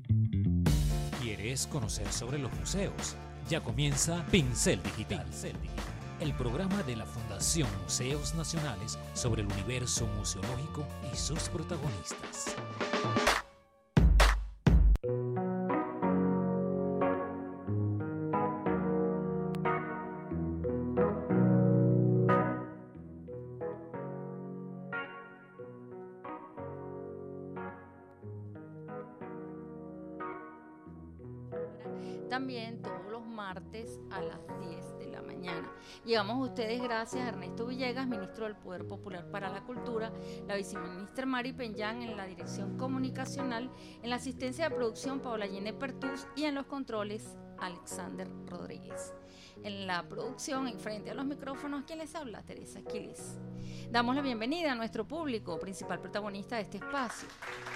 ¿Quieres conocer sobre los museos? Ya comienza Pincel Digital, el programa de la Fundación Museos Nacionales sobre el universo museológico y sus protagonistas. También todos los martes a las 10 de la mañana. Llegamos a ustedes gracias a Ernesto Villegas, ministro del Poder Popular para la Cultura, la viceministra Mari Peñán en la dirección comunicacional, en la asistencia de producción Paola Yene Pertús y en los controles Alexander Rodríguez. En la producción, en frente a los micrófonos, ¿quién les habla? Teresa Quiles. Damos la bienvenida a nuestro público, principal protagonista de este espacio.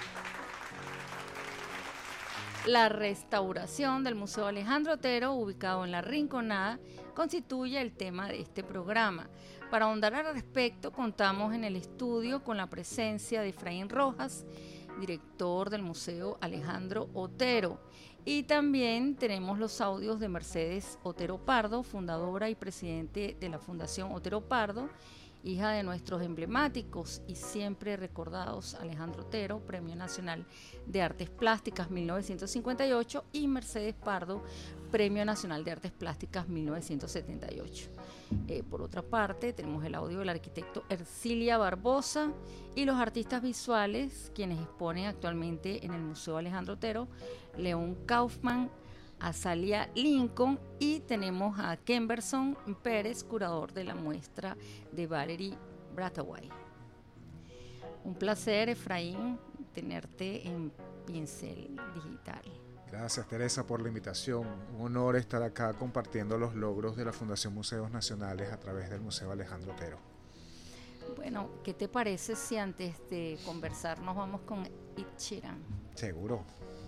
La restauración del Museo Alejandro Otero, ubicado en La Rinconada, constituye el tema de este programa. Para ahondar al respecto, contamos en el estudio con la presencia de Efraín Rojas, director del Museo Alejandro Otero. Y también tenemos los audios de Mercedes Otero Pardo, fundadora y presidente de la Fundación Otero Pardo, hija de nuestros emblemáticos y siempre recordados Alejandro Otero, Premio Nacional de Artes Plásticas 1958, y Mercedes Pardo, Premio Nacional de Artes Plásticas 1978. Por otra parte, tenemos el audio del arquitecto Ercilia Barbosa y los artistas visuales, quienes exponen actualmente en el Museo Alejandro Otero, León Kaufman, Azalia Lincoln, y tenemos a Kemberson Pérez, curador de la muestra de Valerie Brathwaite. Un placer, Efraín, tenerte en Pincel Digital. Gracias, Teresa, por la invitación. Un honor estar acá compartiendo los logros de la Fundación Museos Nacionales a través del Museo Alejandro Otero. Bueno, ¿qué te parece si antes de conversar nos vamos con Ed Sheeran? Seguro.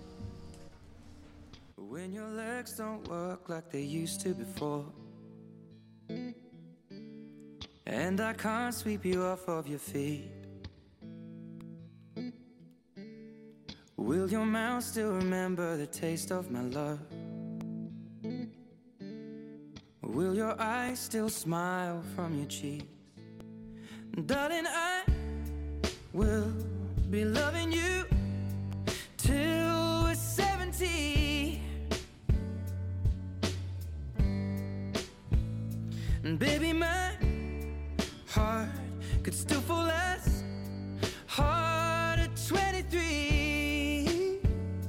When your legs don't work like they used to before, and I can't sweep you off of your feet, will your mouth still remember the taste of my love? Will your eyes still smile from your cheeks? Darling, I will be loving you till we're 70. And baby, my heart could still fall as hard at 23.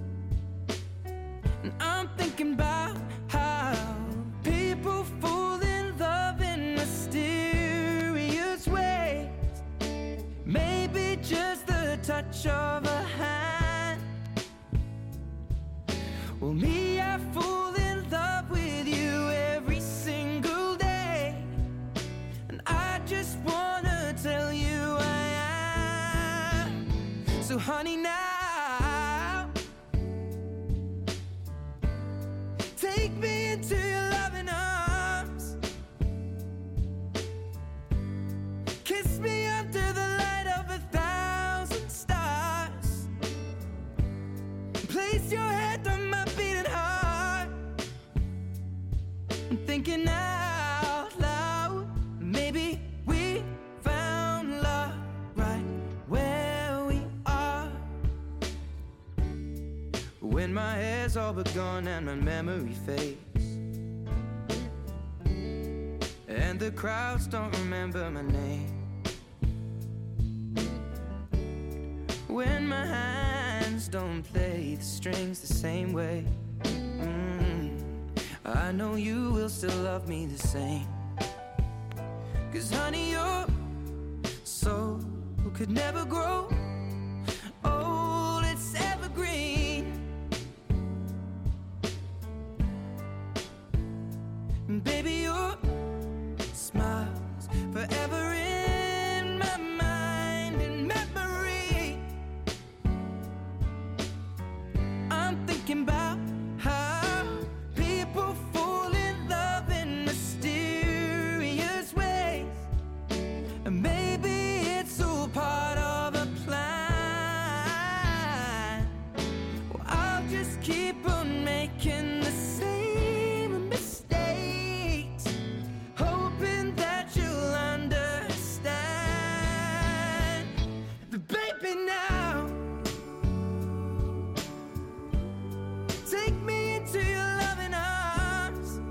And I'm thinking about how people fall in love in mysterious ways. Maybe just the touch of a hand. Well, me, I fall in love with you every single day. I just wanna tell you I am. So honey, now take me into your loving arms. Kiss me under the light of 1,000 stars. Place your head on my beating heart. I'm thinking out loud, maybe we found love right where we are. When my hair's all but gone and my memory fades, and the crowds don't remember my name, when my hands don't play the strings the same way, I know you will still love me the same. 'Cause honey, your soul could never grow old, it's evergreen. And baby, your smile's forever in my mind and memory. I'm thinking about how people fall in love in mysterious ways. And maybe it's all part of a plan. just keep on making the same mistakes, hoping that you'll understand. But baby, now take me into your loving arms,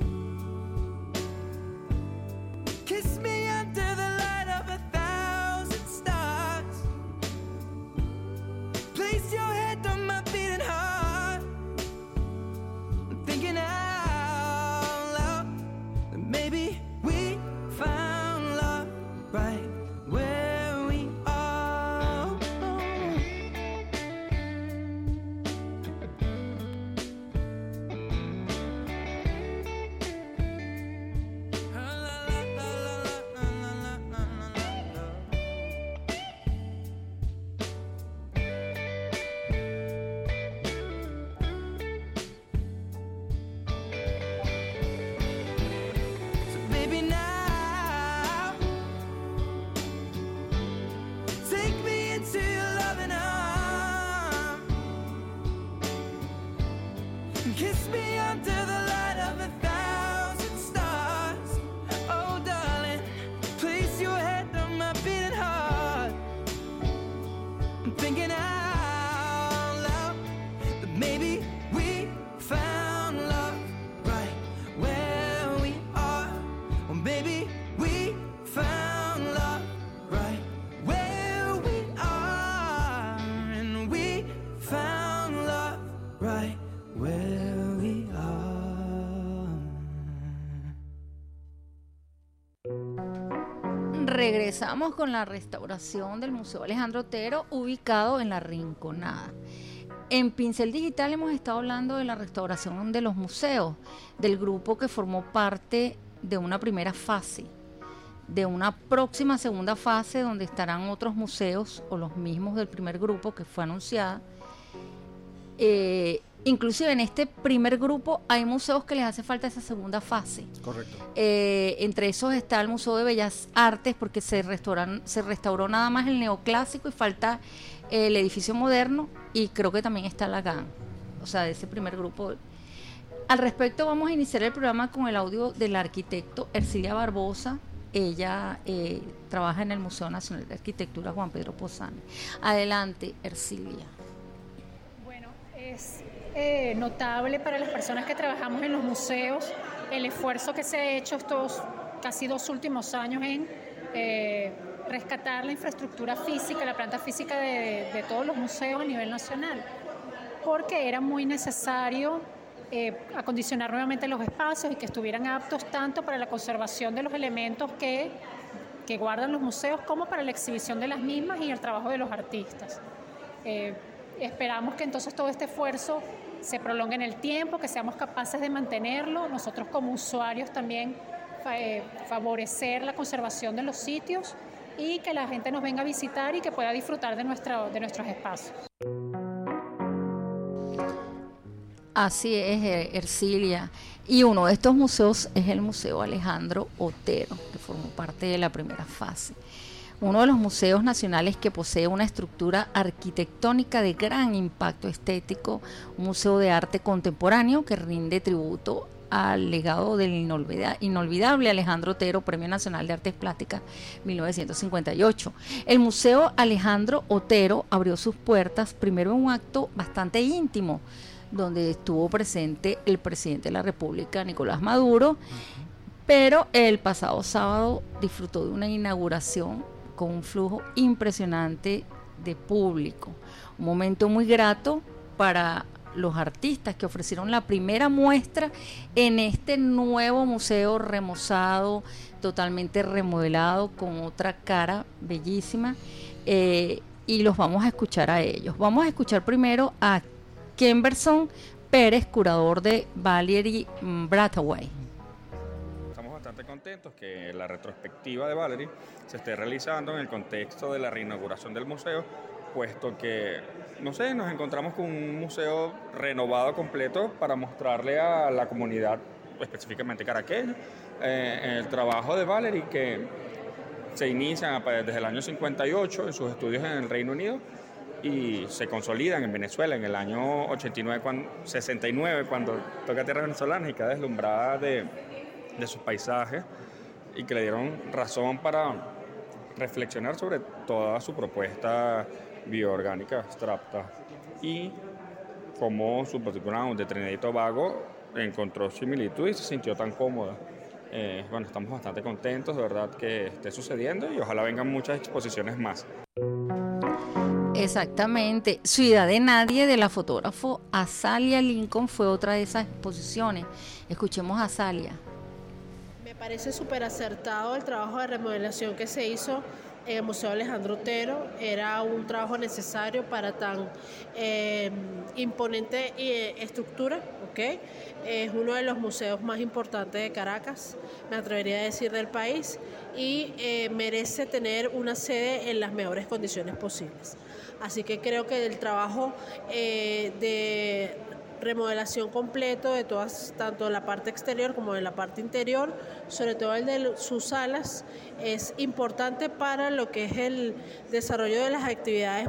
kiss me under the light of 1,000 stars, place your head on my beating heart. I'm thinking out loud that maybe we found love right where we are. So baby, now take me into your loving arms, kiss me under the light of 1,000 stars. Oh darling, place your head on my beating heart. I'm thinking out loud that maybe we found love right where we are. Or maybe we found love right where we are. And we found love right where we are. Regresamos con la restauración del Museo Alejandro Otero, ubicado en La Rinconada. En Pincel Digital hemos estado hablando de la restauración de los museos, del grupo que formó parte de una primera fase, de una próxima segunda fase donde estarán otros museos o los mismos del primer grupo que fue anunciada. Inclusive en este primer grupo hay museos que les hace falta esa segunda fase. Correcto. Entre esos está el Museo de Bellas Artes, porque se restauró nada más el neoclásico y falta el edificio moderno, y creo que también está la GAN, o sea, de ese primer grupo. Al respecto vamos a iniciar el programa con el audio del arquitecto Ercilia Barbosa. Ella trabaja en el Museo Nacional de Arquitectura Juan Pedro Posani. Adelante, Ercilia. Bueno, es notable para las personas que trabajamos en los museos el esfuerzo que se ha hecho estos casi 2 últimos años en rescatar la infraestructura física, la planta física de todos los museos a nivel nacional, porque era muy necesario acondicionar nuevamente los espacios y que estuvieran aptos tanto para la conservación de los elementos que guardan los museos como para la exhibición de las mismas y el trabajo de los artistas. Esperamos que entonces todo este esfuerzo se prolongue en el tiempo, que seamos capaces de mantenerlo, nosotros como usuarios también favorecer la conservación de los sitios y que la gente nos venga a visitar y que pueda disfrutar de nuestros espacios. Así es, Ercilia. Y uno de estos museos es el Museo Alejandro Otero, que formó parte de la primera fase. Uno de los museos nacionales que posee una estructura arquitectónica de gran impacto estético, un museo de arte contemporáneo que rinde tributo al legado del inolvidable Alejandro Otero, Premio Nacional de Artes Plásticas 1958. El Museo Alejandro Otero abrió sus puertas primero en un acto bastante íntimo, donde estuvo presente el presidente de la República, Nicolás Maduro, pero el pasado sábado disfrutó de una inauguración con un flujo impresionante de público. Un momento muy grato para los artistas que ofrecieron la primera muestra en este nuevo museo remozado, totalmente remodelado, con otra cara bellísima, y los vamos a escuchar a ellos. Vamos a escuchar primero a Kemberson Pérez, curador de Valerie Brathwaite. Estamos bastante contentos que la retrospectiva de Valerie se esté realizando en el contexto de la reinauguración del museo, puesto que, no sé, nos encontramos con un museo renovado completo para mostrarle a la comunidad, específicamente caraqueña, el trabajo de Valerie, que se inicia desde el año 58 en sus estudios en el Reino Unido, y se consolidan en Venezuela en el año 69, cuando toca tierras venezolanas y queda deslumbrada de sus paisajes y que le dieron razón para reflexionar sobre toda su propuesta bioorgánica abstracta y cómo su background de Trinidad y Tobago encontró similitud y se sintió tan cómoda. Bueno, estamos bastante contentos de verdad que esté sucediendo y ojalá vengan muchas exposiciones más. Exactamente. Ciudad de Nadie, de la fotógrafo Azalia Lincoln, fue otra de esas exposiciones. Escuchemos a Azalia. Me parece súper acertado el trabajo de remodelación que se hizo en el Museo Alejandro Otero. Era un trabajo necesario para tan imponente estructura, ¿okay? Es uno de los museos más importantes de Caracas, me atrevería a decir del país, y merece tener una sede en las mejores condiciones posibles. Así que creo que el trabajo de remodelación completo de todas, tanto de la parte exterior como de la parte interior, sobre todo el de sus salas, es importante para lo que es el desarrollo de las actividades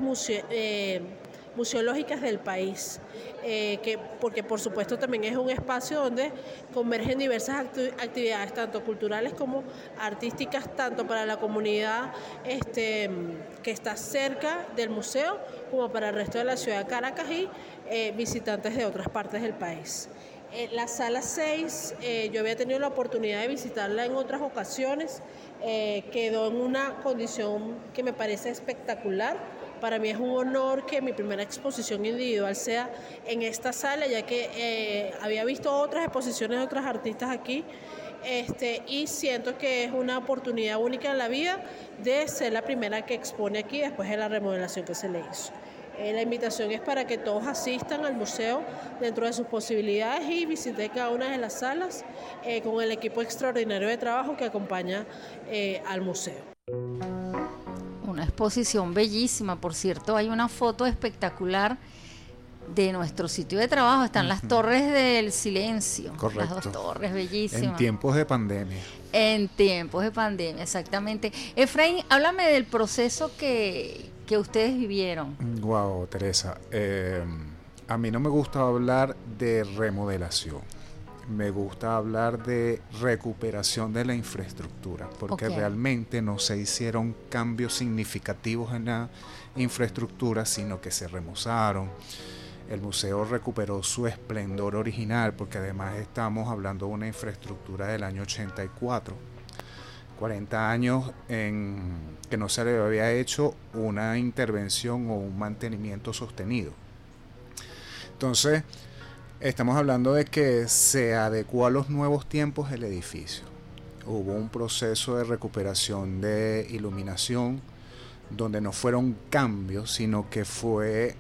museológicas del país, porque por supuesto también es un espacio donde convergen diversas actividades, tanto culturales como artísticas, tanto para la comunidad que está cerca del museo, como para el resto de la ciudad de Caracas y visitantes de otras partes del país. La sala 6, yo había tenido la oportunidad de visitarla en otras ocasiones, quedó en una condición que me parece espectacular. Para mí es un honor que mi primera exposición individual sea en esta sala, ya que había visto otras exposiciones de otros artistas aquí, y siento que es una oportunidad única en la vida de ser la primera que expone aquí después de la remodelación que se le hizo. La invitación es para que todos asistan al museo dentro de sus posibilidades y visiten cada una de las salas con el equipo extraordinario de trabajo que acompaña al museo. Una exposición bellísima, por cierto, hay una foto espectacular de nuestro sitio de trabajo, están las Torres del Silencio. Correcto. Las 2 torres bellísimas. En tiempos de pandemia. En tiempos de pandemia, exactamente. Efraín, háblame del proceso que ustedes vivieron. Wow, Teresa, a mí no me gusta hablar de remodelación. Me gusta hablar de recuperación de la infraestructura, porque realmente no se hicieron cambios significativos en la infraestructura, sino que se remozaron. El museo recuperó su esplendor original, porque además estamos hablando de una infraestructura del año 84, 40 años en que no se le había hecho una intervención o un mantenimiento sostenido. Entonces, estamos hablando de que se adecuó a los nuevos tiempos el edificio. Hubo un proceso de recuperación de iluminación donde no fueron cambios, sino que fue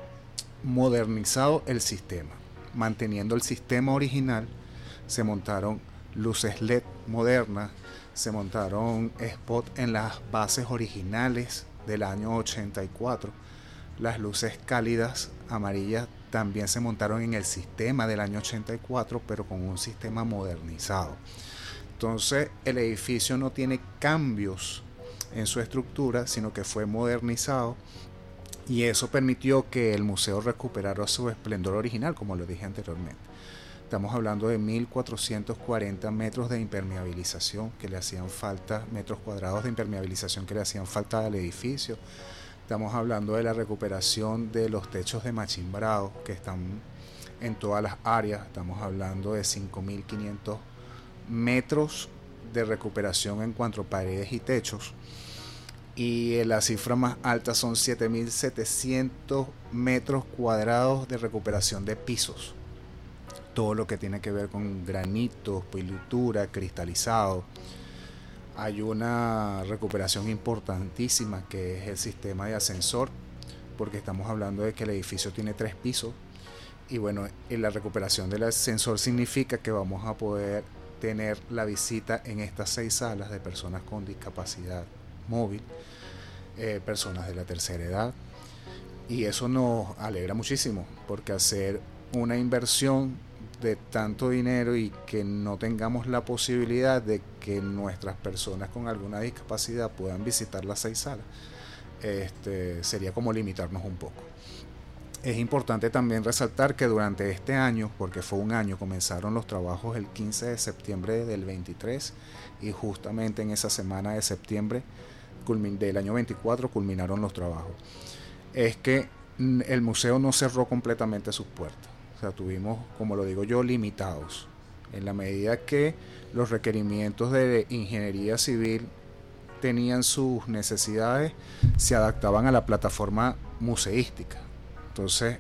modernizado el sistema. Manteniendo el sistema original, se montaron luces LED modernas, se montaron spots en las bases originales del año 84. Las luces cálidas amarillas también se montaron en el sistema del año 84, pero con un sistema modernizado. Entonces, el edificio no tiene cambios en su estructura, sino que fue modernizado, y eso permitió que el museo recuperara su esplendor original, como lo dije anteriormente. Estamos hablando de 1.440 metros de impermeabilización que le hacían falta, metros cuadrados de impermeabilización que le hacían falta al edificio. Estamos hablando de la recuperación de los techos de machimbrado que están en todas las áreas. Estamos hablando de 5.500 metros de recuperación en cuanto a paredes y techos. Y la cifra más alta son 7.700 metros cuadrados de recuperación de pisos. Todo lo que tiene que ver con granitos, pulitura, cristalizado. Hay una recuperación importantísima que es el sistema de ascensor, porque estamos hablando de que el edificio tiene 3 pisos. Y bueno, la recuperación del ascensor significa que vamos a poder tener la visita en estas 6 salas de personas con discapacidad móvil, personas de la tercera edad, y eso nos alegra muchísimo, porque hacer una inversión de tanto dinero y que no tengamos la posibilidad de que nuestras personas con alguna discapacidad puedan visitar las 6 salas sería como limitarnos un poco. Es importante también resaltar que durante este año, porque fue un año, comenzaron los trabajos el 15 de septiembre del 23 y justamente en esa semana de septiembre del año 24 culminaron los trabajos. Es que el museo no cerró completamente sus puertas. O sea, tuvimos, como lo digo yo, limitados. En la medida que los requerimientos de ingeniería civil tenían sus necesidades, se adaptaban a la plataforma museística. Entonces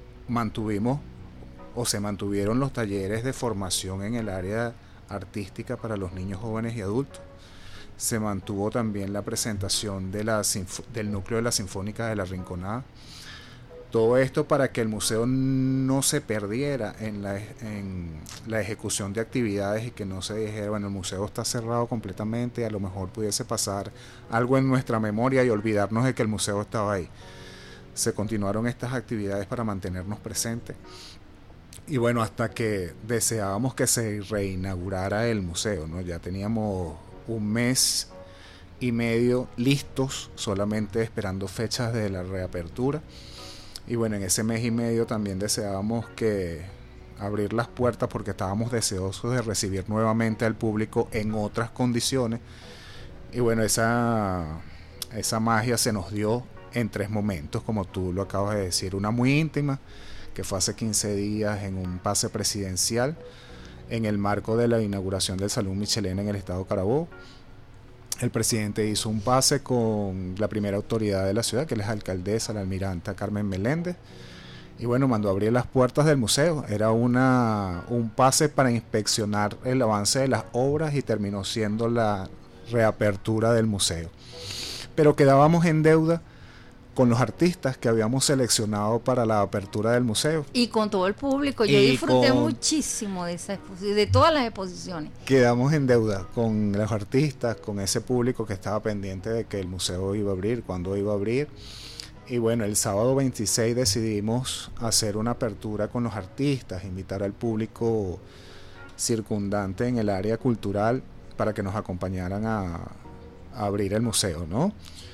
se mantuvieron los talleres de formación en el área artística para los niños, jóvenes y adultos. Se mantuvo también la presentación del núcleo de la Sinfónica de la Rinconada. Todo esto para que el museo no se perdiera en la ejecución de actividades y que no se dijera, bueno, el museo está cerrado completamente, a lo mejor pudiese pasar algo en nuestra memoria y olvidarnos de que el museo estaba ahí. Se continuaron estas actividades para mantenernos presentes y bueno, hasta que deseábamos que se reinaugurara el museo, ¿no? Ya teníamos un mes y medio listos, solamente esperando fechas de la reapertura. Y bueno, en ese mes y medio también deseábamos que abrir las puertas porque estábamos deseosos de recibir nuevamente al público en otras condiciones. Y bueno, esa magia se nos dio en 3 momentos, como tú lo acabas de decir. Una muy íntima, que fue hace 15 días en un pase presidencial, en el marco de la inauguración del Salón Michelena en el estado Carabobo. El presidente hizo un pase con la primera autoridad de la ciudad, que es la alcaldesa, la almiranta Carmen Meléndez, y bueno, mandó a abrir las puertas del museo. Era un pase para inspeccionar el avance de las obras y terminó siendo la reapertura del museo. Pero quedábamos en deuda con los artistas que habíamos seleccionado para la apertura del museo. Y con todo el público. Yo disfruté muchísimo de todas las exposiciones. Quedamos en deuda con los artistas, con ese público que estaba pendiente de que el museo iba a abrir, cuándo iba a abrir. Y bueno, el sábado 26 decidimos hacer una apertura con los artistas, invitar al público circundante en el área cultural para que nos acompañaran a abrir el museo, ¿no?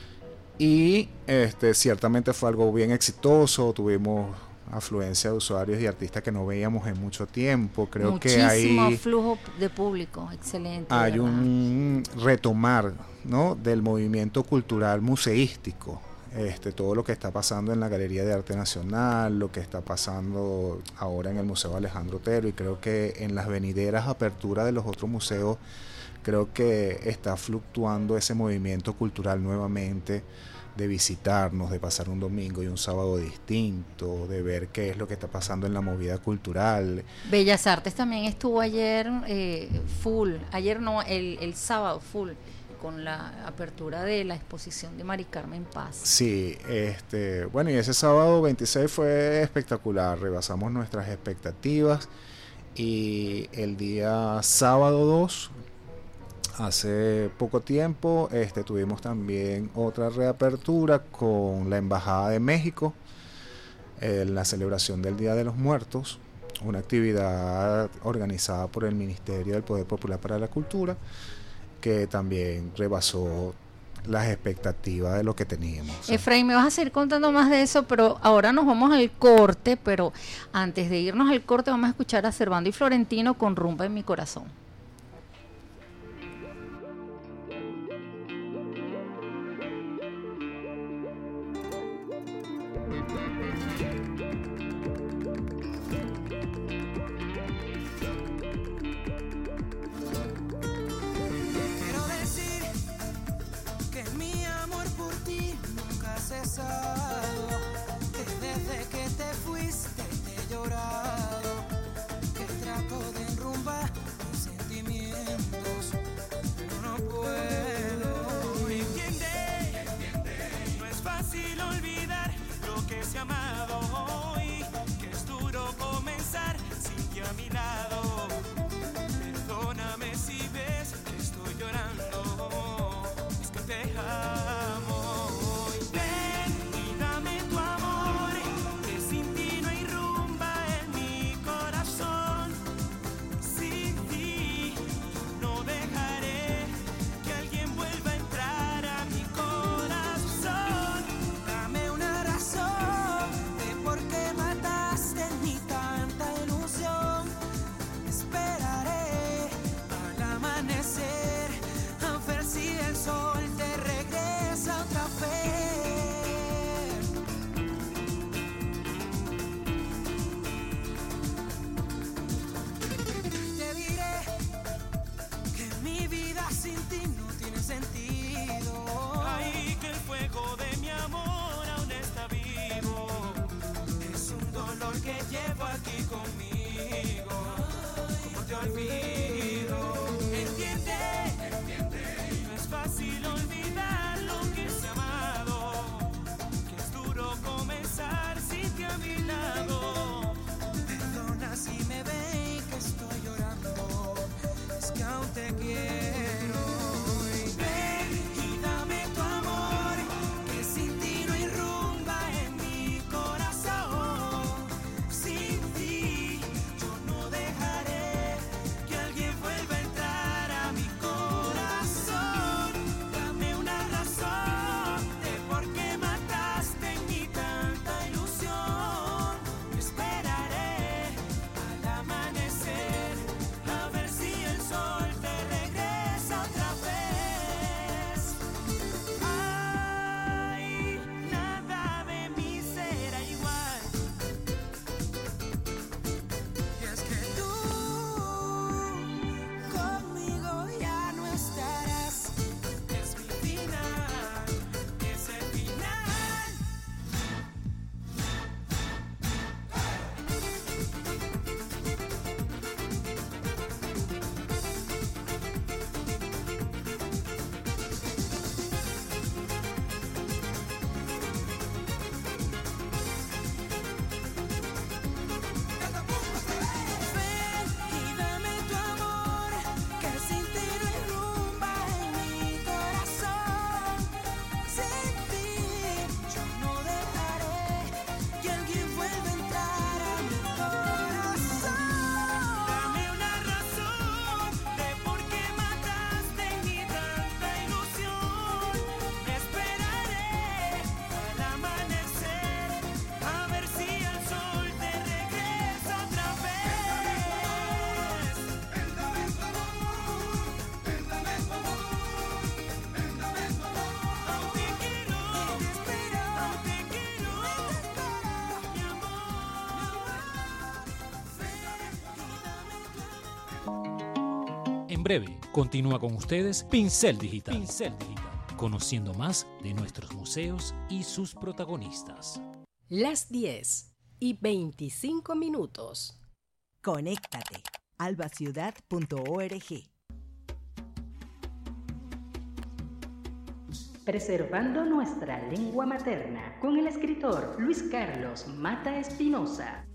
Y ciertamente fue algo bien exitoso. Tuvimos afluencia de usuarios y artistas que no veíamos en mucho tiempo. Creo muchísimo que hay flujo de público, excelente. Hay ¿verdad? un retomar, ¿no?, del movimiento cultural museístico. Todo lo que está pasando en la Galería de Arte Nacional, lo que está pasando ahora en el Museo Alejandro Otero, y creo que en las venideras aperturas de los otros museos, creo que está fluctuando ese movimiento cultural nuevamente, de visitarnos, de pasar un domingo y un sábado distinto, de ver qué es lo que está pasando en la movida cultural. Bellas Artes también estuvo ayer full, ayer no, el sábado full, con la apertura de la exposición de Mari Carmen Paz. Sí, bueno, y ese sábado 26 fue espectacular, rebasamos nuestras expectativas, y el día sábado 2, hace poco tiempo, tuvimos también otra reapertura con la Embajada de México, la celebración del Día de los Muertos, una actividad organizada por el Ministerio del Poder Popular para la Cultura, que también rebasó las expectativas de lo que teníamos. Efraín, me vas a seguir contando más de eso, pero ahora nos vamos al corte, pero antes de irnos al corte vamos a escuchar a Servando y Florentino con Rumba en mi corazón. Que desde que te fuiste te he llorado, que trato de enrumbar mis aquí conmigo. ¿Cómo te olvido? Entiende, no es fácil olvidar lo que se ha amado, que es duro comenzar sin ti a mi lado. Perdona si me ve que estoy llorando, es que aún te quiero. Ven y dame tu amor, que sin ti no irrumba en mi corazón. Sin ti yo no dejaré que alguien vuelva a entrar a mi corazón. Dame una razón de por qué mataste en mí tanta ilusión. Yo esperaré al amanecer a ver si el sol te regresa otra vez. Ay, nada de mí será igual. Y es que tú conmigo ya no estarás. Es mi final, es el final. Ven y dame tu amor, que sin ti no irrumba en mi corazón. Sin ti yo no dejaré que alguien vuelva a entrar a mi corazón. Dame una razón de por qué mataste en mí tanta ilusión. Me esperaré al amanecer a ver si el sol te regresa otra vez. Aún te quiero, te espero, aún te quiero, mi amor. En breve, continúa con ustedes Pincel Digital. Conociendo más de nuestros museos y sus protagonistas. Las 10:25. Conéctate. albaciudad.org. Preservando nuestra lengua materna con el escritor Luis Carlos Mata Espinosa.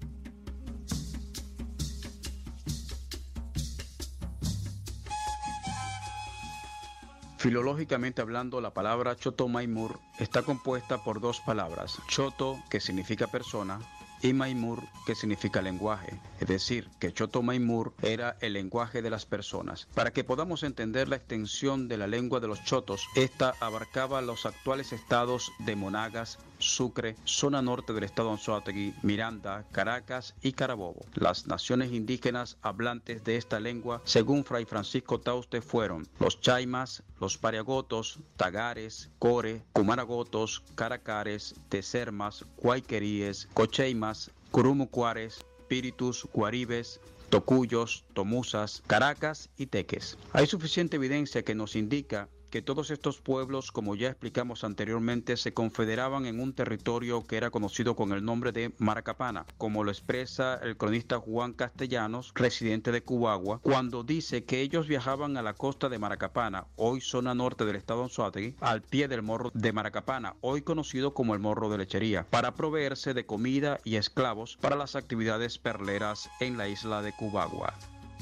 Filológicamente hablando, la palabra Choto-Maimur está compuesta por dos palabras, Choto, que significa persona, y Maimur, que significa lenguaje. Es decir, que Choto-Maimur era el lenguaje de las personas. Para que podamos entender la extensión de la lengua de los chotos, esta abarcaba los actuales estados de Monagas, Sucre, zona norte del estado Anzoátegui, Miranda, Caracas y Carabobo. Las naciones indígenas hablantes de esta lengua, según Fray Francisco Tauste, fueron los Chaimas, los Pariagotos, Tagares, Core, Cumaragotos, Caracares, Tesermas, Guayqueríes, Cocheimas, Curumucuares, Píritus, Guaribes, Tocuyos, Tomusas, Caracas y Teques. Hay suficiente evidencia que nos indica que todos estos pueblos, como ya explicamos anteriormente, se confederaban en un territorio que era conocido con el nombre de Maracapana, como lo expresa el cronista Juan Castellanos, residente de Cubagua, cuando dice que ellos viajaban a la costa de Maracapana, hoy zona norte del estado Anzoátegui, al pie del morro de Maracapana, hoy conocido como el Morro de Lechería, para proveerse de comida y esclavos para las actividades perleras en la isla de Cubagua.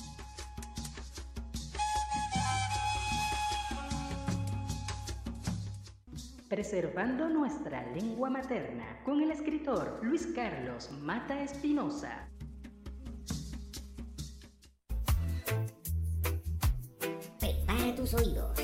Preservando nuestra lengua materna con el escritor Luis Carlos Mata Espinosa. Prepara tus oídos.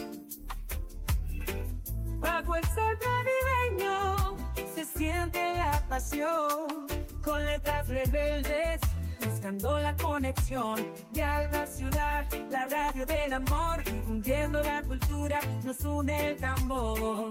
Bajo el sol navideño se siente la pasión, con letras rebeldes buscando la conexión de Alba Ciudad, la radio del amor, difundiendo la cultura, nos une el tambor.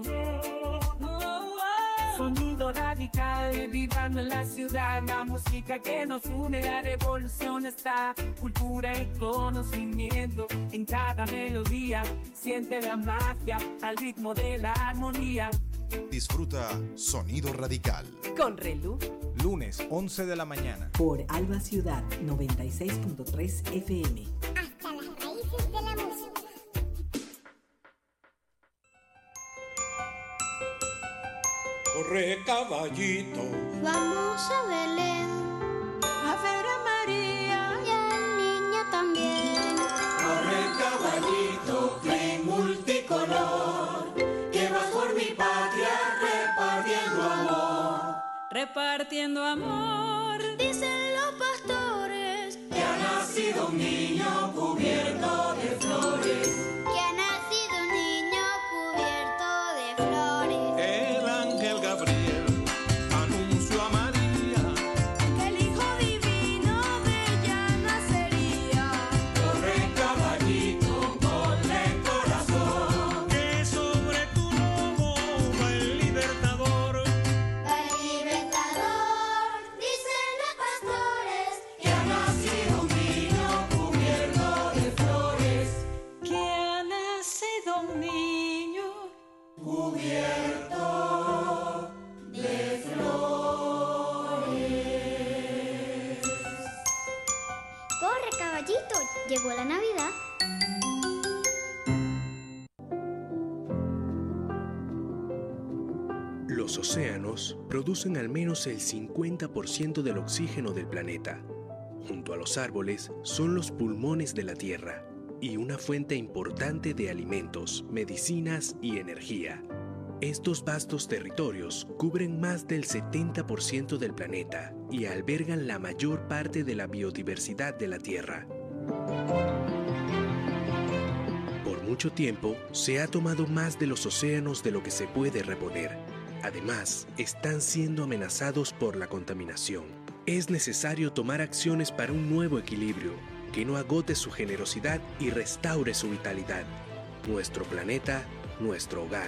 Sonido radical, vibrando en la ciudad, la música que nos une, la revolución está, cultura y conocimiento, en cada melodía, siente la magia, al ritmo de la armonía. Disfruta Sonido Radical Con Relú, lunes 11 de la mañana. Por Alba Ciudad 96.3 FM. Hasta las raíces de la música. Corre, caballito. Vamos a Belén a ver a María y al niño también. Corre, caballito, que en multicolor, que vas por mi patria repartiendo amor. Repartiendo amor, dicen los pastores, que ha nacido un niño cubierto de flores. que ha nacido un niño cubierto de flores. El ángel Gabriel anunció a María Que el Hijo Divino de ella nacería. corre, caballito, corre, corazón, que sobre tu lomo va el libertador. El libertador, dicen los pastores, Que ha nacido un niño cubierto de flores. que ha nacido un niño Cubierto de flores. Corre, caballito, llegó la Navidad. Los océanos producen al menos el 50% del oxígeno del planeta. Junto a los árboles son los pulmones de la Tierra y una fuente importante de alimentos, medicinas y energía. Estos vastos territorios cubren más del 70% del planeta y albergan la mayor parte de la biodiversidad de la Tierra. Por mucho tiempo se ha tomado más de los océanos de lo que se puede reponer. Además, están siendo amenazados por la contaminación. Es necesario tomar acciones para un nuevo equilibrio, que no agote su generosidad y restaure su vitalidad. Nuestro planeta, nuestro hogar.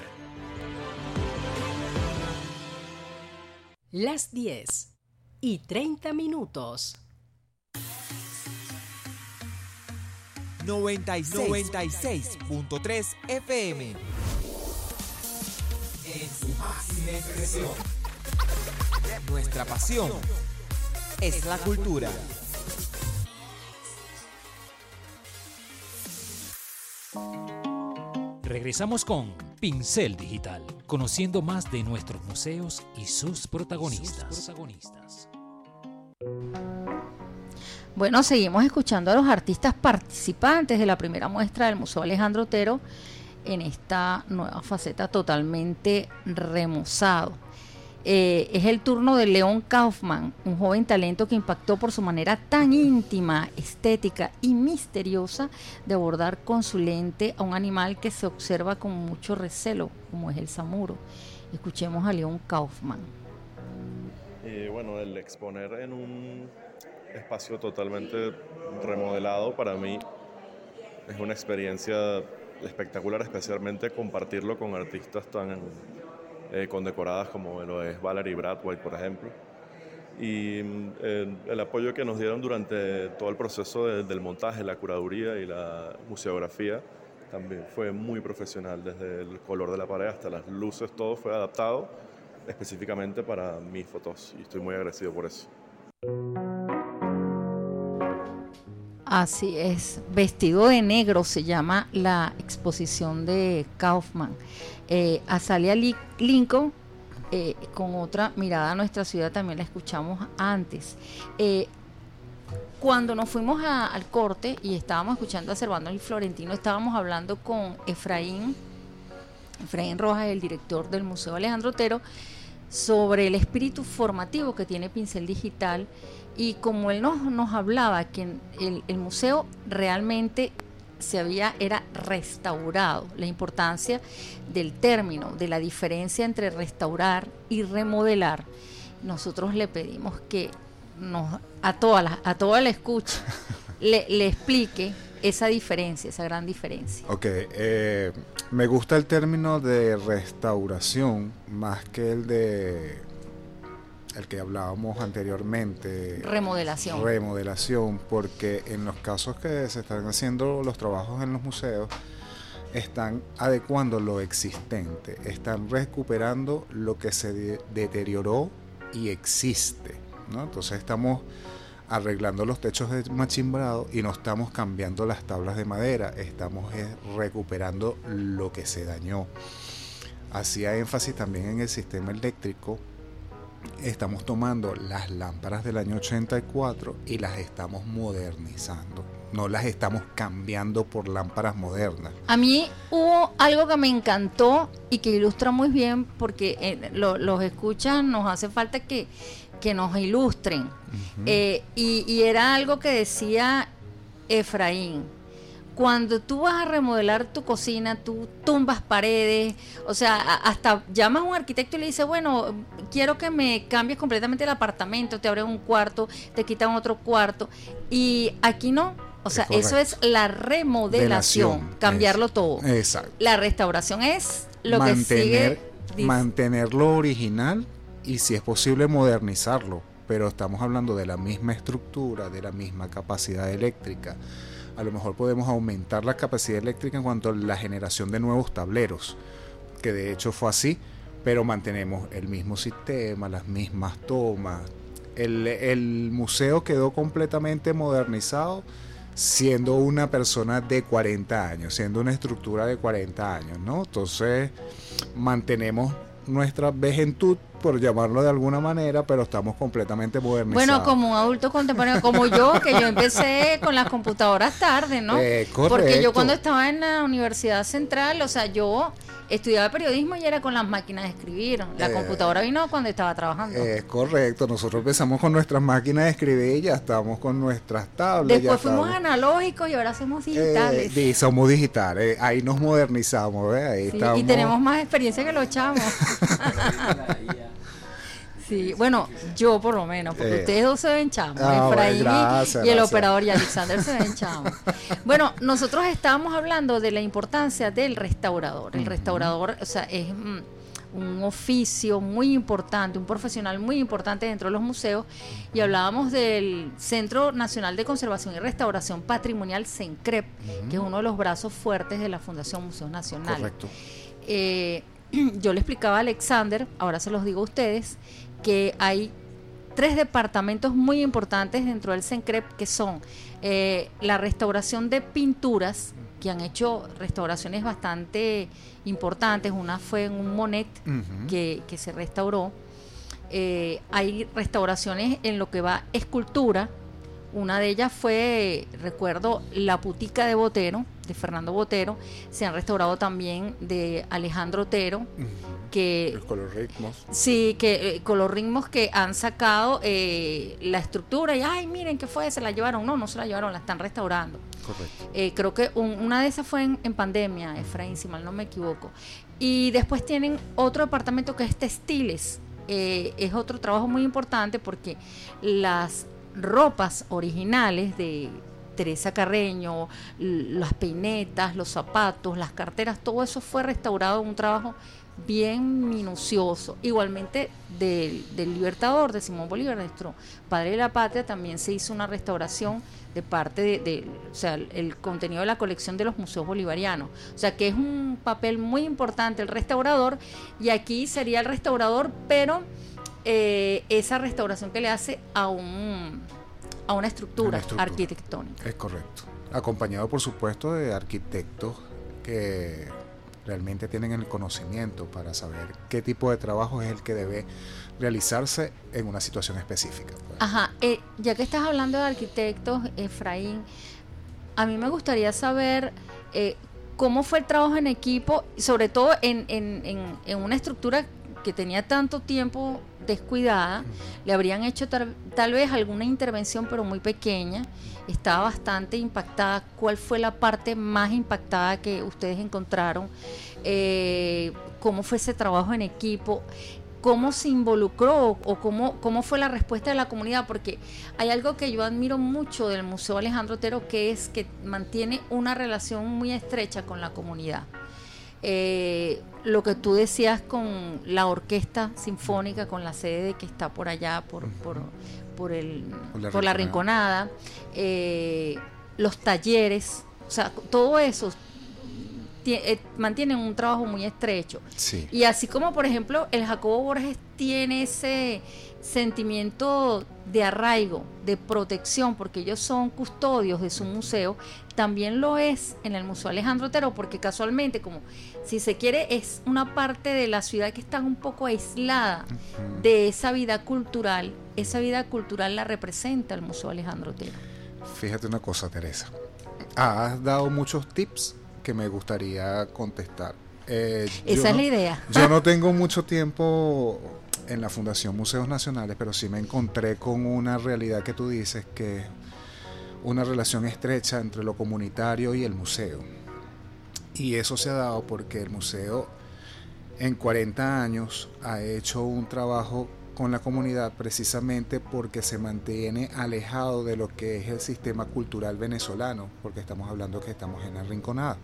Las 10:30. 96.3 FM. En su máxima expresión. Nuestra pasión es la cultura. Regresamos con Pincel Digital, conociendo más de nuestros museos y sus protagonistas. Bueno, seguimos escuchando a los artistas participantes de la primera muestra del Museo Alejandro Otero en esta nueva faceta totalmente remozado. Es el turno de León Kaufman, un joven talento que impactó por su manera tan íntima, estética y misteriosa de abordar con su lente a un animal que se observa con mucho recelo, como es el samuro. Escuchemos a León Kaufman. Bueno, el exponer en un espacio totalmente remodelado para mí es una experiencia espectacular, especialmente compartirlo con artistas tan condecoradas como lo es Valerie Brathwaite, por ejemplo. Y el apoyo que nos dieron durante todo el proceso del montaje, la curaduría y la museografía también fue muy profesional, desde el color de la pared hasta las luces, todo fue adaptado específicamente para mis fotos y estoy muy agradecido por eso. Así es, Vestido de Negro se llama la exposición de Kaufman. Azalea Lincoln, con otra mirada a nuestra ciudad, también la escuchamos antes. Cuando nos fuimos al corte y estábamos escuchando a Servando el Florentino, estábamos hablando con Efraín Rojas, el director del Museo Alejandro Otero, sobre el espíritu formativo que tiene Pincel Digital, y como él nos hablaba que el museo realmente era restaurado, la importancia del término, de la diferencia entre restaurar y remodelar. Nosotros le pedimos que a toda la escucha le explique esa diferencia, esa gran diferencia. Ok, me gusta el término de restauración más que el que hablábamos anteriormente. Remodelación, porque en los casos que se están haciendo los trabajos en los museos, están adecuando lo existente, están recuperando lo que se deterioró y existe. ¿no? Entonces estamos arreglando los techos de machimbrado y no estamos cambiando las tablas de madera, estamos recuperando lo que se dañó. Hacía énfasis también en el sistema eléctrico. Estamos tomando las lámparas del año 84 y las estamos modernizando. No las estamos cambiando por lámparas modernas. A mí hubo algo que me encantó y que ilustra muy bien, porque los escuchan, nos hace falta que nos ilustren. Y era algo que decía Efraín: cuando tú vas a remodelar tu cocina, tú tumbas paredes, o sea, hasta llamas a un arquitecto y le dices, bueno, quiero que me cambies completamente el apartamento, te abren un cuarto, te quitan otro cuarto, y aquí no. O sea, eso es la remodelación, cambiarlo todo. Exacto. La restauración es lo que sigue. Mantenerlo original y, si es posible, modernizarlo. Pero estamos hablando de la misma estructura, de la misma capacidad eléctrica. A lo mejor podemos aumentar la capacidad eléctrica en cuanto a la generación de nuevos tableros, que de hecho fue así, pero mantenemos el mismo sistema, las mismas tomas. El museo quedó completamente modernizado, siendo una persona de 40 años, siendo una estructura de 40 años, ¿no? Entonces mantenemos nuestra vejentud, por llamarlo de alguna manera, pero estamos completamente modernizados. Bueno, como un adulto contemporáneo, como yo, que yo empecé con las computadoras tarde, ¿no? Porque yo cuando estaba en la Universidad Central, o sea, yo estudiaba periodismo y era con las máquinas de escribir. La computadora vino cuando estaba trabajando. Es correcto, nosotros empezamos con nuestras máquinas de escribir y ya estamos con nuestras tablets. Después fuimos analógicos y ahora somos digitales. Y somos digitales, ahí nos modernizamos, ahí sí, estamos. Y tenemos más experiencia que los chavos. Sí, bueno, yo por lo menos, porque ustedes dos se ven chamos, Efraín y el operador y Alexander se ven chamos. Bueno, nosotros estábamos hablando de la importancia del restaurador. El restaurador, o sea, es un oficio muy importante, un profesional muy importante dentro de los museos, y hablábamos del Centro Nacional de Conservación y Restauración Patrimonial, CENCREP, que es uno de los brazos fuertes de la Fundación Museos Nacionales. Correcto. Yo le explicaba a Alexander, ahora se los digo a ustedes, que hay 3 departamentos muy importantes dentro del CENCREP, que son la restauración de pinturas, que han hecho restauraciones bastante importantes. Una fue en un Monet que se restauró. Hay restauraciones en lo que va escultura. Una de ellas fue, recuerdo, la Putica de Botero, de Fernando Botero. Se han restaurado también de Alejandro Otero, que los colorritmos. Sí, que colorritmos que han sacado la estructura y ay, miren qué fue, se la llevaron. No se la llevaron, la están restaurando. Correcto. Creo que una de esas fue en pandemia, Efraín, si mal no me equivoco. Y después tienen otro departamento que es textiles. Es otro trabajo muy importante porque las ropas originales de Teresa Carreño, las peinetas, los zapatos, las carteras, todo eso fue restaurado en un trabajo bien minucioso. Igualmente del Libertador, de Simón Bolívar, nuestro padre de la patria, también se hizo una restauración de parte o sea, el contenido de la colección de los museos bolivarianos. O sea, que es un papel muy importante el restaurador, y aquí sería el restaurador, pero esa restauración que le hace a una estructura arquitectónica. Es correcto. Acompañado, por supuesto, de arquitectos que realmente tienen el conocimiento para saber qué tipo de trabajo es el que debe realizarse en una situación específica. Ajá, ya que estás hablando de arquitectos, Efraín, a mí me gustaría saber cómo fue el trabajo en equipo, sobre todo en una estructura que tenía tanto tiempo descuidada. Le habrían hecho tal vez alguna intervención, pero muy pequeña. Estaba bastante impactada. ¿Cuál fue la parte más impactada que ustedes encontraron? ¿Cómo fue ese trabajo en equipo? ¿Cómo se involucró o cómo fue la respuesta de la comunidad? Porque hay algo que yo admiro mucho del Museo Alejandro Otero, que es que mantiene una relación muy estrecha con la comunidad. Lo que tú decías con la orquesta sinfónica, con la sede que está por allá, por la Rinconada, los talleres, o sea, todo eso mantienen un trabajo muy estrecho. Sí. Y así como, por ejemplo, el Jacobo Borges tiene ese sentimiento de arraigo, de protección, porque ellos son custodios de su museo, también lo es en el Museo Alejandro Otero, porque casualmente, como si se quiere, es una parte de la ciudad que está un poco aislada de esa vida cultural. Esa vida cultural la representa el Museo Alejandro Otero. Fíjate una cosa, Teresa. Has dado muchos tips que me gustaría contestar. Esa es la idea. Yo no tengo mucho tiempo en la Fundación Museos Nacionales, pero sí me encontré con una realidad que tú dices, que es una relación estrecha entre lo comunitario y el museo. Y eso se ha dado porque el museo en 40 años ha hecho un trabajo con la comunidad precisamente porque se mantiene alejado de lo que es el sistema cultural venezolano, porque estamos hablando que estamos en la Rinconada.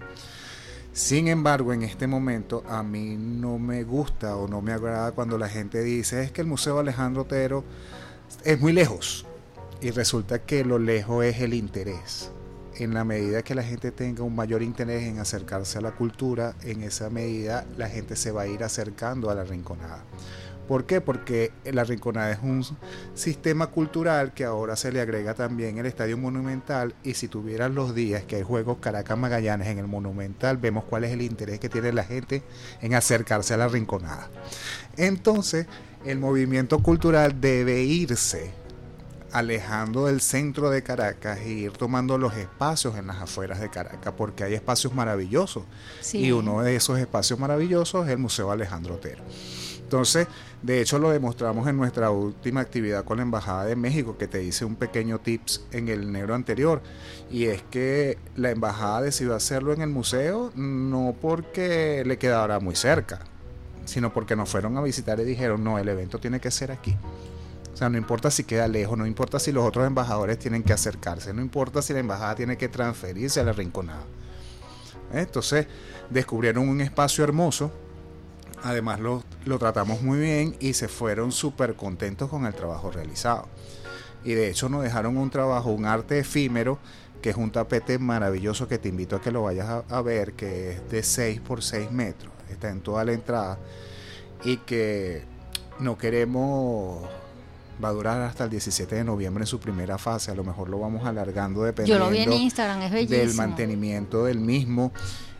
Sin embargo, en este momento a mí no me gusta o no me agrada cuando la gente dice es que el Museo Alejandro Otero es muy lejos, y resulta que lo lejos es el interés. En la medida que la gente tenga un mayor interés en acercarse a la cultura, en esa medida la gente se va a ir acercando a la Rinconada. ¿Por qué? Porque la Rinconada es un sistema cultural que ahora se le agrega también el Estadio Monumental, y si tuvieran los días que hay juegos Caracas-Magallanes en el Monumental, vemos cuál es el interés que tiene la gente en acercarse a la Rinconada. Entonces, el movimiento cultural debe irse alejando del centro de Caracas e ir tomando los espacios en las afueras de Caracas, porque hay espacios maravillosos, sí. Y uno de esos espacios maravillosos es el Museo Alejandro Otero. Entonces, de hecho lo demostramos en nuestra última actividad con la Embajada de México, que te hice un pequeño tips en el enero anterior, y es que la Embajada decidió hacerlo en el museo no porque le quedara muy cerca, sino porque nos fueron a visitar y dijeron, no, el evento tiene que ser aquí. O sea, no importa si queda lejos, no importa si los otros embajadores tienen que acercarse, no importa si la embajada tiene que transferirse a la Rinconada. Entonces, descubrieron un espacio hermoso. Además lo tratamos muy bien y se fueron súper contentos con el trabajo realizado. Y de hecho nos dejaron un trabajo, un arte efímero, que es un tapete maravilloso que te invito a que lo vayas a ver, que es de 6 por 6 metros, está en toda la entrada, y que no queremos... va a durar hasta el 17 de noviembre en su primera fase, a lo mejor lo vamos alargando dependiendo. Yo lo vi en Instagram, es bellísimo. Del mantenimiento del mismo,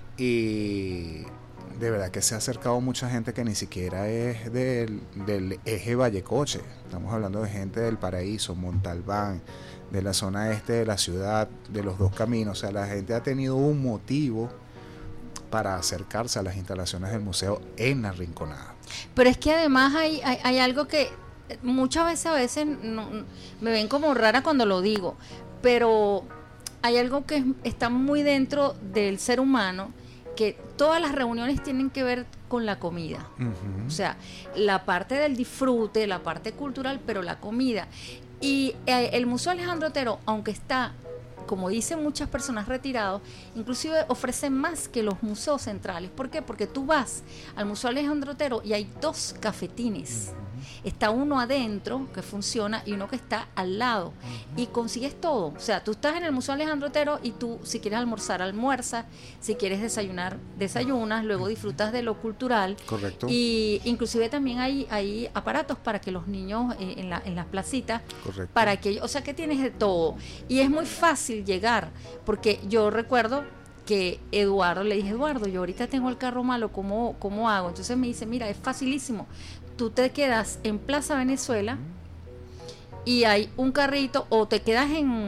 y de verdad que se ha acercado mucha gente que ni siquiera es del eje Vallecoche. Estamos hablando de gente del Paraíso, Montalbán, de la zona este de la ciudad, de los Dos Caminos. O sea, la gente ha tenido un motivo para acercarse a las instalaciones del museo en la Rinconada. Pero es que además hay algo que muchas veces no, me ven como rara cuando lo digo, pero hay algo que está muy dentro del ser humano, que todas las reuniones tienen que ver con la comida. Uh-huh. O sea, la parte del disfrute, la parte cultural, pero la comida. Y el Museo Alejandro Otero, aunque está, como dicen muchas personas, retirados, inclusive ofrece más que los museos centrales. ¿Por qué? Porque tú vas al Museo Alejandro Otero y hay 2 cafetines. Uh-huh. Está uno adentro que funciona y uno que está al lado. Uh-huh. Y consigues todo. O sea, tú estás en el Museo Alejandro Otero y tú, si quieres almorzar, almuerzas. Si quieres desayunar, desayunas. Luego disfrutas de lo cultural. Correcto. Y inclusive también hay aparatos para que los niños en las placitas. Correcto. Para que, o sea, que tienes de todo. Y es muy fácil llegar. Porque yo recuerdo que Eduardo, le dije, Eduardo, yo ahorita tengo el carro malo, ¿cómo hago? Entonces me dice, mira, es facilísimo. Tú te quedas en Plaza Venezuela y hay un carrito, o te quedas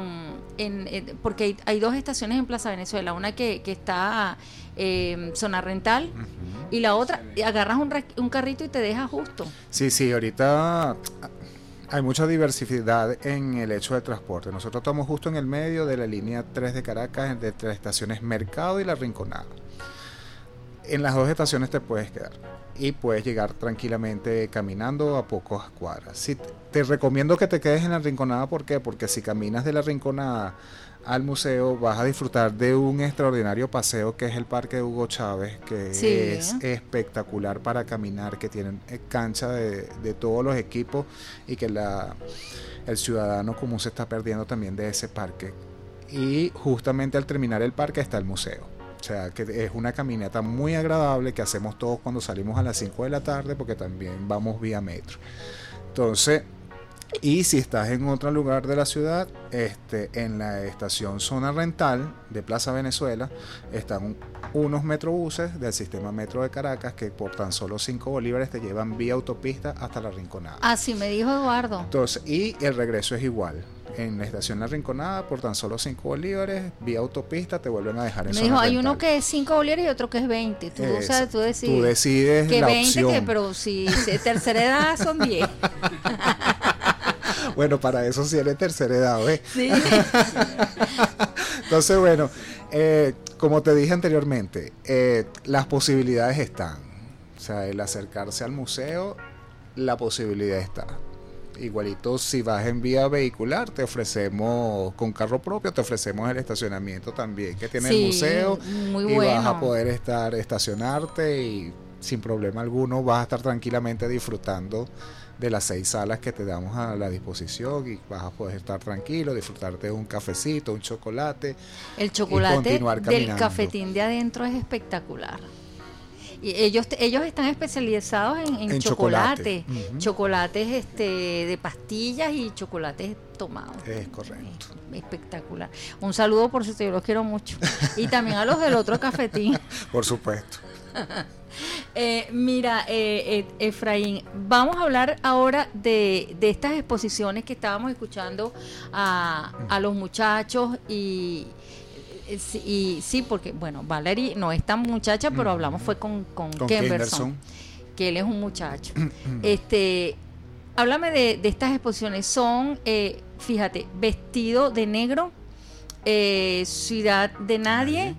porque hay 2 estaciones en Plaza Venezuela, una que está zona rental, uh-huh, y la otra, agarras un carrito y te deja justo. Sí, ahorita hay mucha diversidad en el hecho de transporte. Nosotros estamos justo en el medio de la línea 3 de Caracas, entre las estaciones Mercado y La Rinconada. En las 2 estaciones te puedes quedar y puedes llegar tranquilamente caminando a pocas cuadras. Sí, te recomiendo que te quedes en La Rinconada. ¿Por qué? Porque si caminas de La Rinconada al museo vas a disfrutar de un extraordinario paseo que es el Parque de Hugo Chávez, que sí, es espectacular para caminar, que tienen cancha de todos los equipos, y que el ciudadano común se está perdiendo también de ese parque. Y justamente al terminar el parque está el museo. O sea, que es una caminata muy agradable que hacemos todos cuando salimos a las 5 de la tarde, porque también vamos vía metro. Entonces, y si estás en otro lugar de la ciudad, en la estación Zona Rental de Plaza Venezuela, están unos metrobuses del sistema Metro de Caracas que por tan solo 5 bolívares te llevan vía autopista hasta La Rinconada. Así me dijo Eduardo. Entonces, y el regreso es igual. En la estación La Rinconada, por tan solo 5 bolívares, vía autopista, te vuelven a dejar en Me Zona dijo, hay Rental. uno que es 5 bolívares y otro que es 20. Tú, o sea, tú decides que la 20, opción. pero si tercera edad son 10. Bueno, para eso sí eres tercera edad, ¿ves? Sí. Entonces, bueno, como te dije anteriormente, las posibilidades están. O sea, el acercarse al museo, la posibilidad está. Igualito, si vas en vía vehicular, te ofrecemos con carro propio, te ofrecemos el estacionamiento también que tiene el museo, muy y bueno. vas a poder estacionarte y sin problema alguno vas a estar tranquilamente disfrutando de las 6 salas que te damos a la disposición, y vas a poder estar tranquilo, disfrutarte de un cafecito, un chocolate. El chocolate continuar del caminando. cafetín de adentro es espectacular. Y ellos están especializados en chocolate. Ujú. Chocolates de pastillas y chocolates tomados. Es correcto. Espectacular. Un saludo, por cierto, yo los quiero mucho. Y también a los del otro cafetín. Por supuesto. Mira, Efraín, vamos a hablar ahora de estas exposiciones que estábamos escuchando a los muchachos y sí, porque, bueno, Valerie no es tan muchacha, pero hablamos fue con Kenverson, que él es un muchacho. Háblame de estas exposiciones. Son, fíjate, Vestido de Negro, Ciudad de Nadie,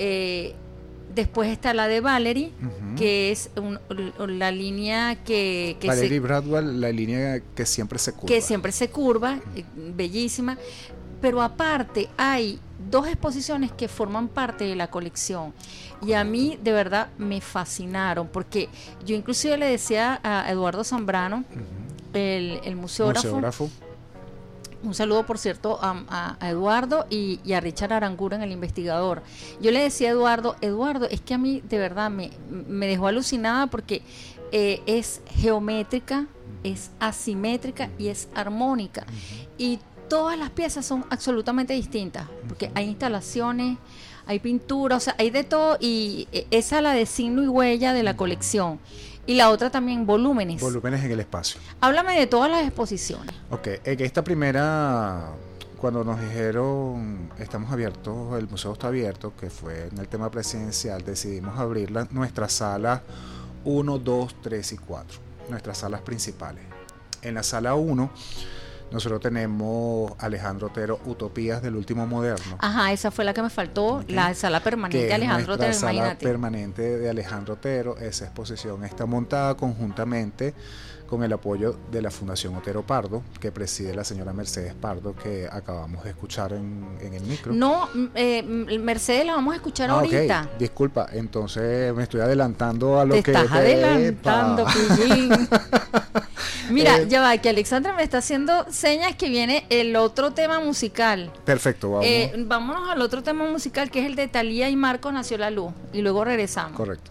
después está la de Valerie, que es la línea que Valerie Bradwell, la línea que siempre se curva. Que siempre se curva, bellísima. Pero aparte hay 2 exposiciones que forman parte de la colección y a mí de verdad me fascinaron, porque yo inclusive le decía a Eduardo Zambrano, el museógrafo. Un saludo, por cierto, a Eduardo y a Richard Aranguren, el investigador. Yo le decía a Eduardo, es que a mí de verdad me dejó alucinada porque es geométrica, es asimétrica y es armónica. Y todas las piezas son absolutamente distintas, porque hay instalaciones, hay pintura, o sea, hay de todo, y esa es la de signo y huella de la colección. Y la otra también, volúmenes. Volúmenes en el espacio. Háblame de todas las exposiciones. Ok, esta primera, cuando nos dijeron, estamos abiertos, el museo está abierto, que fue en el tema presidencial, decidimos abrir nuestras salas 1, 2, 3 y 4, nuestras salas principales. En la sala 1, nosotros tenemos Alejandro Otero, Utopías del Último Moderno. Ajá, esa fue la que me faltó, la sala permanente de Alejandro Otero, imagínate. La sala permanente de Alejandro Otero. Esa exposición está montada conjuntamente con el apoyo de la Fundación Otero Pardo, que preside la señora Mercedes Pardo, que acabamos de escuchar en el micro. No, Mercedes la vamos a escuchar ahorita. Okay. Disculpa, entonces me estoy adelantando a lo te que... estás adelantando, Pillín. Mira, ya va, que Alexandra me está haciendo señas que viene el otro tema musical. Perfecto, vamos. Vámonos al otro tema musical, que es el de Thalía y Marcos, Nació la Luz, y luego regresamos. Correcto.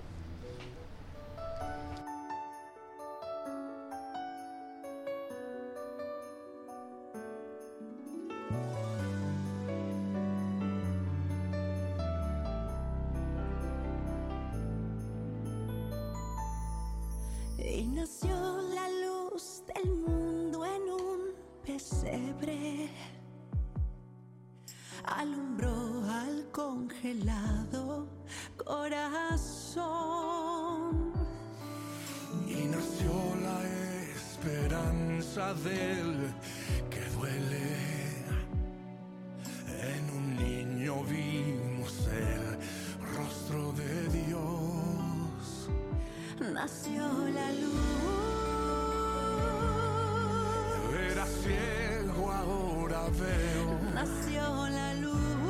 Y nació la luz del mundo en un pesebre, alumbró al congelado corazón. Y nació la esperanza del que duele. En un niño vimos el rostro de Dios. Nació la luz. Era ciego, ahora veo. Nació la luz.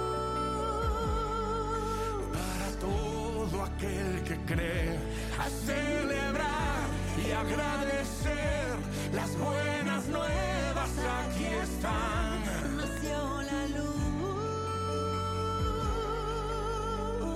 Para todo aquel que cree, a celebrar y agradecer las buenas nuevas, aquí están. Nació la luz.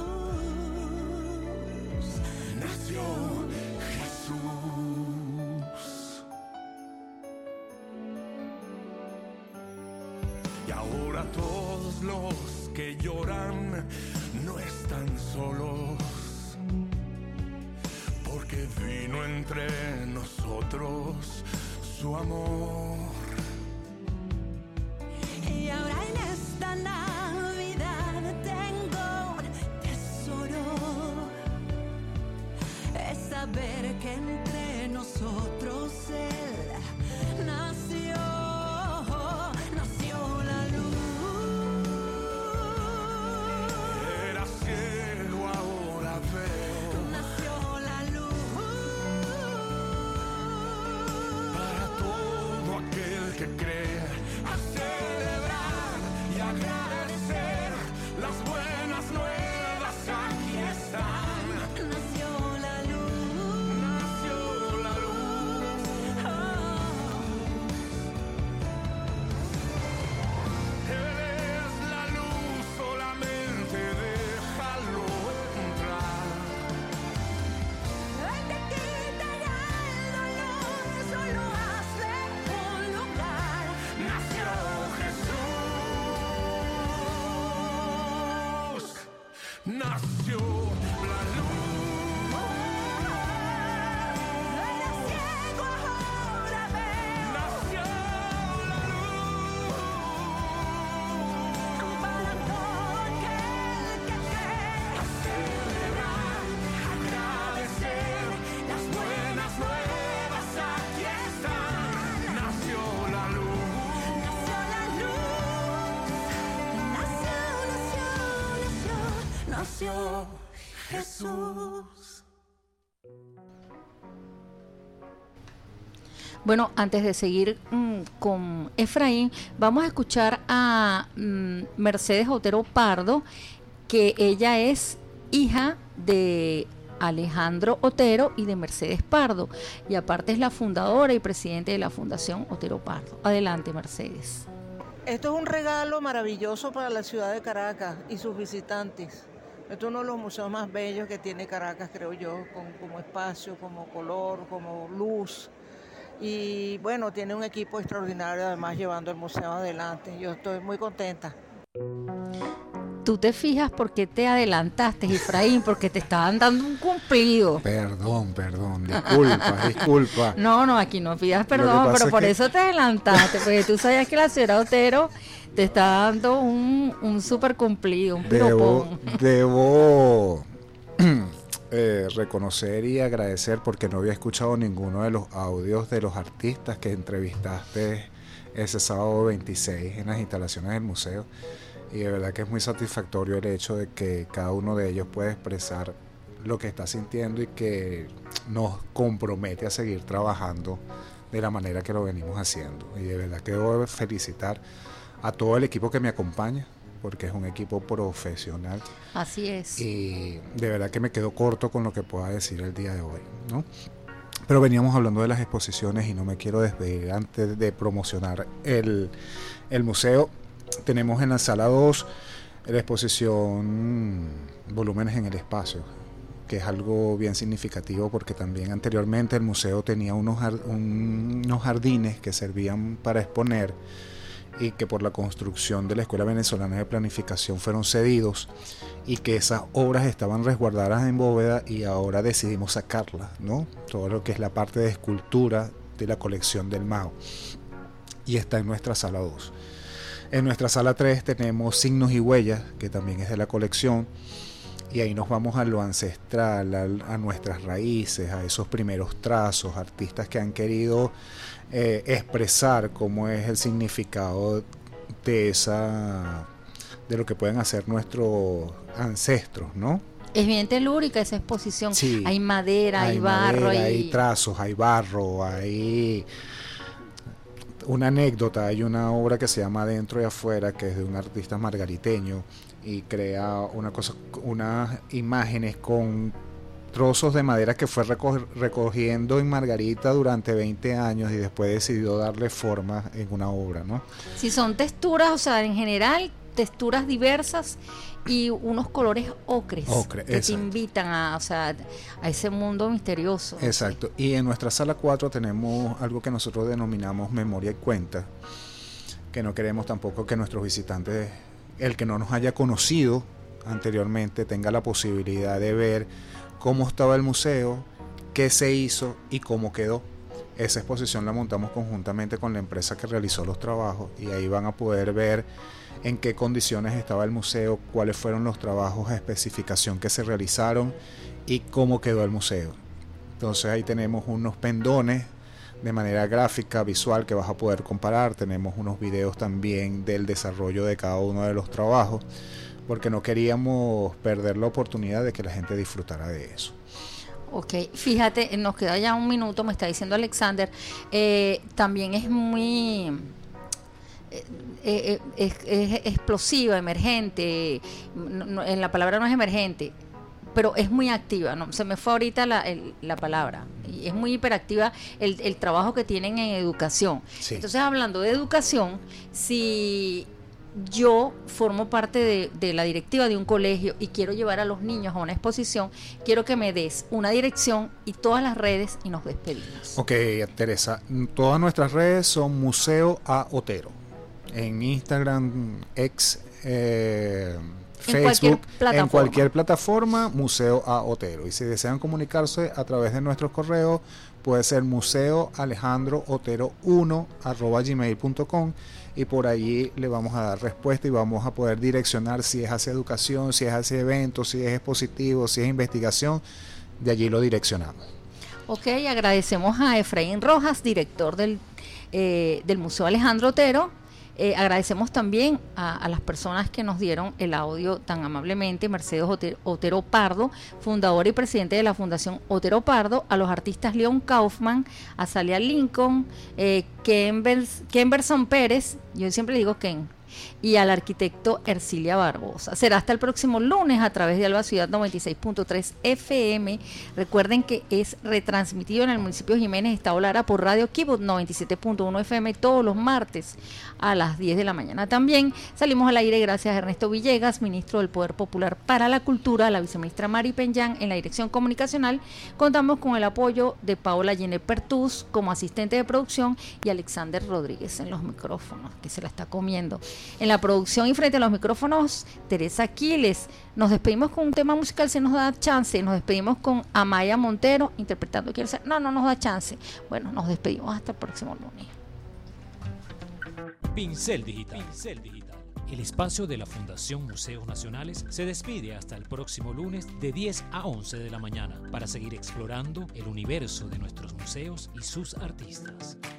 todos los que lloran no están solos, porque vino entre nosotros su amor. Y ahora en esta Navidad tengo un tesoro, es saber que entre nosotros Él nació la luz. Era ciego, ahora veo. Nació la luz. Para todo aquel que cree, a celebrar y agradecer las buenas nuevas, aquí están. Nació la luz. Nació la luz. Él es la luz, solamente déjalo entrar. Él te quitará el dolor, solo hazle un lugar. Nació Jesús, nació la luz. Era ciego, ahora veo. Nació la luz. Para todo aquel que cree, A celebrar, agradecer las buenas nuevas, aquí están. Nació la luz. nació la luz. Nació Jesús. Bueno, antes de seguir con Efraín, vamos a escuchar a Mercedes Otero Pardo, que ella es hija de Alejandro Otero y de Mercedes Pardo, y aparte es la fundadora y presidente de la Fundación Otero Pardo. Adelante, Mercedes. Esto es un regalo maravilloso para la ciudad de Caracas y sus visitantes. Esto es uno de los museos más bellos que tiene Caracas, creo yo, como espacio, como color, como luz. Y bueno, tiene un equipo extraordinario además llevando el museo adelante. Yo estoy muy contenta. Tú te fijas por qué te adelantaste, Efraín, porque te estaban dando un cumplido. Perdón, disculpa. No, aquí no pidas perdón, pero por eso te adelantaste, porque tú sabías que la señora Otero te está dando un súper cumplido, un piropón. Debo reconocer y agradecer, porque no había escuchado ninguno de los audios de los artistas que entrevistaste ese sábado 26 en las instalaciones del museo, y de verdad que es muy satisfactorio el hecho de que cada uno de ellos puede expresar lo que está sintiendo y que nos compromete a seguir trabajando de la manera que lo venimos haciendo. Y de verdad que debo felicitar a todo el equipo que me acompaña, porque es un equipo profesional. Así es. Y de verdad que me quedo corto con lo que pueda decir el día de hoy, ¿no? Pero veníamos hablando de las exposiciones y no me quiero despedir antes de promocionar el museo. Tenemos en la sala 2 la exposición Volúmenes en el Espacio, que es algo bien significativo porque también anteriormente el museo tenía unos jardines que servían para exponer y que por la construcción de la Escuela Venezolana de Planificación fueron cedidos, y que esas obras estaban resguardadas en bóveda y ahora decidimos sacarlas, ¿no? Todo lo que es la parte de escultura de la colección del MAO, y está en nuestra sala 2. En nuestra sala 3 tenemos Signos y Huellas, que también es de la colección, y ahí nos vamos a lo ancestral, a nuestras raíces, a esos primeros trazos, artistas que han querido expresar cómo es el significado de lo que pueden hacer nuestros ancestros, ¿no? Es bien telúrica esa exposición. Sí, hay madera, hay barro, hay trazos, hay barro, hay una anécdota. Hay una obra que se llama Adentro y Afuera, que es de un artista margariteño, y crea unas imágenes con trozos de madera que fue recogiendo en Margarita durante 20 años y después decidió darle forma en una obra, ¿no? Sí, son texturas, o sea, en general texturas diversas y unos colores ocres que exacto. te invitan a ese mundo misterioso. Exacto. Y en nuestra sala 4 tenemos algo que nosotros denominamos Memoria y Cuenta, que no queremos tampoco que nuestros visitantes, el que no nos haya conocido anteriormente, tenga la posibilidad de ver cómo estaba el museo, qué se hizo y cómo quedó. Esa exposición la montamos conjuntamente con la empresa que realizó los trabajos, y ahí van a poder ver en qué condiciones estaba el museo, cuáles fueron los trabajos a especificación que se realizaron y cómo quedó el museo. Entonces ahí tenemos unos pendones de manera gráfica, visual, que vas a poder comparar. Tenemos unos videos también del desarrollo de cada uno de los trabajos, porque no queríamos perder la oportunidad de que la gente disfrutara de eso. Ok, fíjate, nos queda ya un minuto, me está diciendo Alexander, también es muy es explosiva, emergente, en la palabra no es emergente, pero es muy activa, ¿no? Se me fue ahorita la palabra, y es muy hiperactiva el trabajo que tienen en educación. Sí. Entonces, hablando de educación, si yo formo parte de la directiva de un colegio y quiero llevar a los niños a una exposición, quiero que me des una dirección y todas las redes y nos despedimos. Ok, Teresa, todas nuestras redes son Museo A Otero. En Instagram, Facebook, en cualquier plataforma, Museo A Otero. Y si desean comunicarse a través de nuestros correos, puede ser museoalejandrootero1@gmail.com, y por allí le vamos a dar respuesta y vamos a poder direccionar si es hacia educación, si es hacia eventos, si es expositivo, si es investigación. De allí lo direccionamos. Ok, agradecemos a Efraín Rojas, director del Museo Alejandro Otero. Agradecemos también a las personas que nos dieron el audio tan amablemente: Mercedes Otero Pardo, fundadora y presidente de la Fundación Otero Pardo; a los artistas Leon Kaufman, Azalia Lincoln, Kenberson Pérez, yo siempre digo Ken, y al arquitecto Ercilia Barbosa. Será hasta el próximo lunes a través de Alba Ciudad 96.3 FM. Recuerden que es retransmitido en el municipio de Jiménez, Estado Lara, por Radio Kibut 97.1 FM todos los martes a las 10 de la mañana. También salimos al aire gracias a Ernesto Villegas, ministro del Poder Popular para la Cultura, a la viceministra Mari Peñán en la dirección comunicacional. Contamos con el apoyo de Paola Yené Pertús como asistente de producción y Alexander Rodríguez en los micrófonos, que se la está comiendo. En la producción y frente a los micrófonos, Teresa Aquiles. Nos despedimos con un tema musical, si nos da chance. Nos despedimos con Amaya Montero interpretando Quiero Ser. No nos da chance. Bueno, nos despedimos hasta el próximo lunes. Pincel Digital. El espacio de la Fundación Museos Nacionales se despide hasta el próximo lunes de 10 a 11 de la mañana para seguir explorando el universo de nuestros museos y sus artistas.